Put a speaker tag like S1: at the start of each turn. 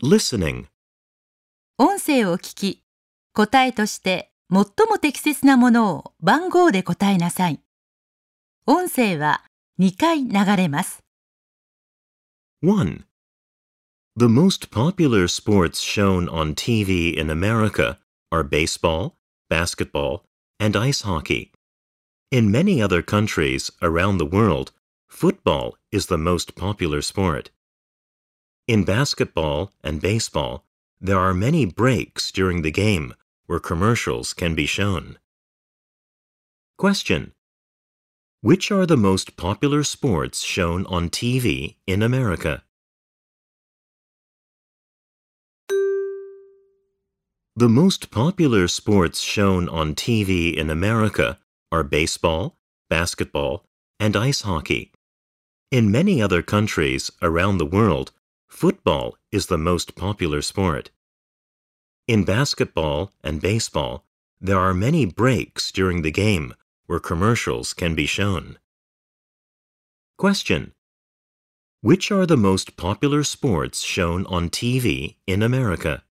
S1: Listening.
S2: 音声を聞き、答えとして最も適切なものを番号で答えなさい。音声は2回流れます。
S1: 1. The most popular sports shown on TV in America are baseball, basketball, and ice hockey. In many other countries around the world, football is the most popular sport. In basketball and baseball, there are many breaks during the game where commercials can be shown. Question. Which are the most popular sports shown on TV in America? The most popular sports shown on TV in America are baseball, basketball, and ice hockey. In many other countries around the world, football is the most popular sport. In basketball and baseball, there are many breaks during the game where commercials can be shown. Question. Which are the most popular sports shown on TV in America?